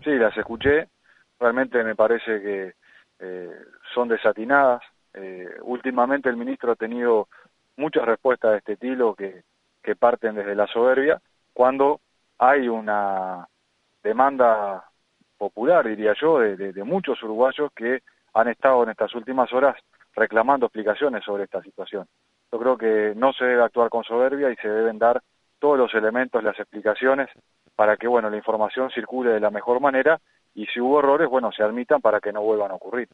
Sí, las escuché, realmente me parece que son desatinadas. Últimamente el ministro ha tenido muchas respuestas de este estilo que parten desde la soberbia, cuando hay una demanda popular, diría yo, de muchos uruguayos que han estado en estas últimas horas reclamando explicaciones sobre esta situación. Yo creo que no se debe actuar con soberbia y se deben dar todos los elementos, las explicaciones, para que, bueno, la información circule de la mejor manera y si hubo errores, bueno, se admitan para que no vuelvan a ocurrir.